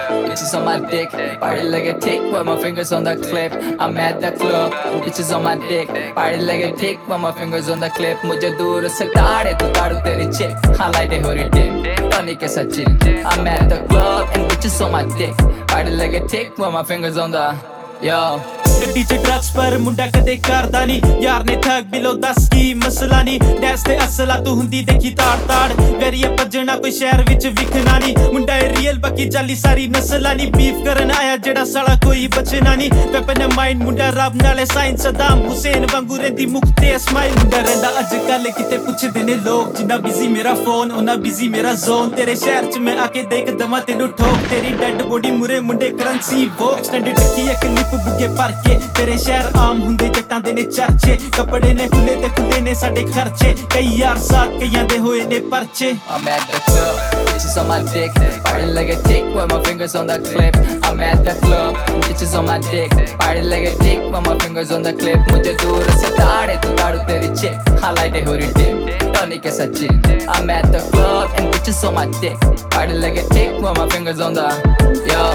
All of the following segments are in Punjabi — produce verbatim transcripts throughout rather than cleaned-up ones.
bitches on my dick. Party like a tick with my fingers on the clip. I'm at the club, bitches on my dick. Party like a tick with my fingers on the clip. मुझे दूर से ताड़े तो ताड़ू तेरी chick. Highlight हो रही dim, Tony के Sachin. I'm at the club and bitches on my dick. Party like a tick with my fingers on the yo. ਗੱਡੀ ਚ ਡਰੱਗਸ ਪਰ ਮੁੰਡਾ ਕਦੇ ਕਰਦਾ ਨੀ ਯਾਰ ਨੇ ਠੱਗ ਬਿਲੋ ਦੱਸ ਕੀ ਮਸਲਾ ਨੀ ਡੈਸ ਤੇ ਅਸਲਾ ਤੂੰ ਹੁੰਦੀ ਦੇਖੀ ਤਾੜ ਤਾੜ ਵੈਰੀਏ ਭੱਜਣਾ ਕੋਈ ਸ਼ਹਿਰ ਵਿੱਚ ਵਿਖਣਾ ਨੀ ਮੁੰਡਾ ਏ ਰੀਅਲ ਬਾਕੀ ਜਾਲੀ ਸਾਰੀ ਨਸਲਾਂ ਨੀ ਬੀਫ ਕਰਨ ਆਇਆ ਜਿਹੜਾ ਸਾਲਾ ਕੋਈ ਬਚਣਾ ਨੀ ਵੈਪਨ ਮਾਈਂਡ ਮੁੰਡਾ ਰੱਬ ਨਾਲੇ ਸਾਇੰਸ ਸਦਾਮ ਹੁਸੈਨ ਵਾਂਗੂ ਰਹਿੰਦੀ ਮੁਖ ਤੇ ਸਮਾਈਲ ਮੁੰਡਾ ਰਹਿੰਦਾ ਅੱਜ ਕੱਲ ਕਿਤੇ ਪੁੱਛਦੇ ਨੇ ਲੋਕ ਜਿੰਨਾ ਬਿਜ਼ੀ ਮੇਰਾ ਫੋਨ ਉਹਨਾਂ ਬਿਜ਼ੀ ਮੇਰਾ ਜ਼ੋਨ ਤੇਰੇ ਸ਼ਹਿਰ ਚ ਮੈਂ ਆ ਕੇ ਦੇਖ ਦਵਾਂ ਤੈਨੂੰ ਠੋਕ ਤੇਰੀ ਡੈਡ ਬੋਡੀ ਮੁਰੇ ਮੁੰਡੇ ਕਰੰਸੀ ਵੋਕ ਸਟੈਂਡਰਡ ਟੱਕੀ ਇੱਕ ਲਿਪ ਬੁੱਗੇ ਭਰ ਕੇ ਤੇਰੇ ਸ਼ਹਿਰ ਆਮ ਹੁੰਦੇ ਜੱਟਾਂ ਦੇ ਨੇ ਚਰਚੇ ਕੱਪੜੇ ਨੇ ਖੁੱਲੇ ਤੇ ਖੁੱਲੇ ਨੇ ਸਾਡੇ ਖਰਚੇ ਕਈ ਯਾਰ ਸਾਥ ਕਈਆਂ ਦੇ ਹੋਏ ਨੇ ਪਰਚੇ I'm at the club, bitches on my dick. Party like a tick with my fingers on the clip. I'm at the club, bitches on my dick. Party like a tick with my fingers on the clip. मुझे दूर से ताड़े तो ताड़ू तेरी chick. Highlight हो रही dim, Tony के Sachin. I'm at the club and bitches on my dick. Party like a tick with my fingers on the yo.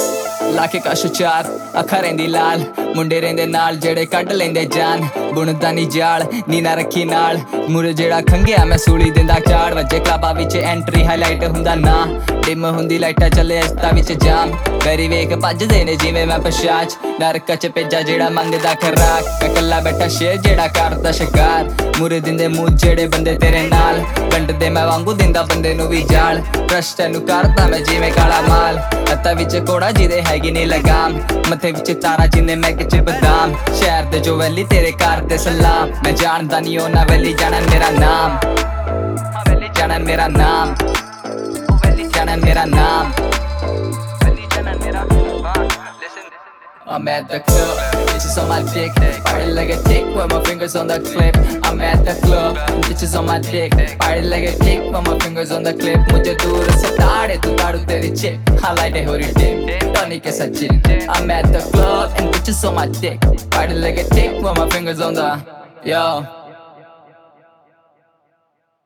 ਲਾਕੇ ਕਾਸ਼ੋ ਚਾਰ ਅੱਖਾਂ ਰਹਿੰਦੀ ਲਾਲ ਮੁੰਡੇ ਰਹਿੰਦੇ ਨਾਲ ਜਿਹੜੇ ਕੱਢ ਲੈਂਦੇ ਜਾਨ ਬੁਣਦਾ ਨੀ ਜਾਲ ਨੀ ਨਾ ਰੱਖੀ ਨਾਲ ਮੁਰੇ ਜਿਹੜਾ ਖੰਗਿਆ ਮੈਂ ਸੂਲੀ ਦਿੰਦਾ ਚਾੜ ਵੱਜੇ ਕਲੱਬਾਂ ਵਿੱਚ ਐਂਟਰੀ ਹਾਈਲਾਈਟ ਹੁੰਦਾ ਨਾ ਡਿਮ ਹੁੰਦੀ ਲਾਈਟਾਂ ਚੱਲੇ ਅਸਤਾ ਵਿੱਚ ਜਾਮ ਵੈਰੀ ਵੇਖ ਭੱਜਦੇ ਨੇ ਜਿਵੇਂ ਮੈਂ ਪਛਾਚ ਨਰਕ ਚ ਭੇਜਾ ਜਿਹੜਾ ਮੰਗਦਾ ਖਰਾਕ ਮੈਂ ਕੱਲਾ ਬੈਠਾ ਸ਼ੇਰ ਜਿਹੜਾ ਕਰਦਾ ਸ਼ਿਕਾਰ ਮੁਰੇ ਦਿੰਦੇ ਮੂੰਹ ਜਿਹੜੇ ਬੰਦੇ ਤੇਰੇ ਨਾਲ ਗੰਢਦੇ ਮੈਂ ਵਾਂਗੂ ਦਿੰਦਾ ਬੰਦੇ ਨੂੰ ਵੀ ਜਾਲ ਟਰਸਟ ਨੂੰ ਕਰਦਾ ਮੈਂ ਜਿਵੇਂ ਕਾਲਾ ਮਾਲ ਹੱਥਾਂ ਵਿੱਚ ਕੋੜਾ ਜਿਹਦੇ ਹੈਗੀ ਨੀ ਲਗਾਮ ਮੱਥੇ ਵਿੱਚ ਤਾਰਾ ਜਿੰਨੇ ਮੈਂ ਕਿਚ ਬਦਾਮ ਸ਼ਹਿਰ ਦੇ ਜੋ ਵੈਲੀ ਤੇਰੇ ਘਰ ਦੇ ਸਲਾਮ ਮੈਂ ਜਾਣਦਾ ਨੀ ਉਹਨਾਂ ਵੈਲੀ ਜਾਣਾ ਮੇਰਾ ਨਾਮ ਵੈਲੀ ਜਾਣਾ ਮੇਰਾ ਨਾਮ ਵੈਲੀ ਜਾਣਾ ਮੇਰਾ ਨਾਮ ਵੈਲੀ ਜਾਣਾ ਮੇਰਾ I'm at the club, bitches on my dick. Party like a tick with my fingers on the clip. I'm at the club, bitches on my dick. Party like a tick with my fingers on the clip. मुझे दूर से ताड़े तो ताड़ू तेरी chick. Highlight हो रही dim, Tony के Sachin. I'm at the club and bitches on my dick. Party like a tick with my fingers on the yo.